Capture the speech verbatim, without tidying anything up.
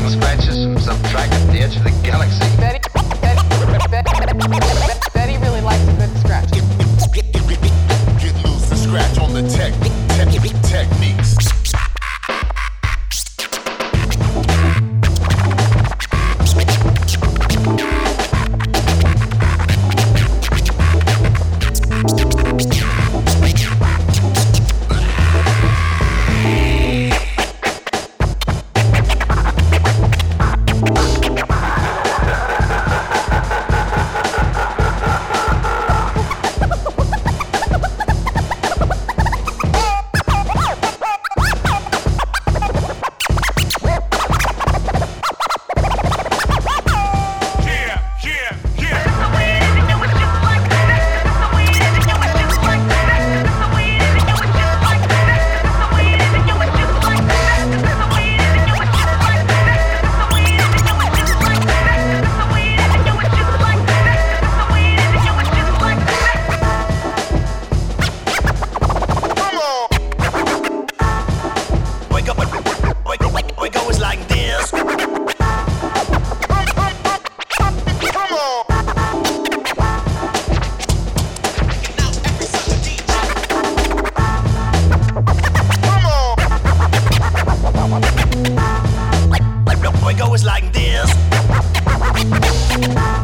some scratches from some track at the edge of the galaxy. Betty, Betty, Betty, Betty really likes a good scratch. Get, get, get, get, get loose and scratch on the tech, tech techniques. It goes like this.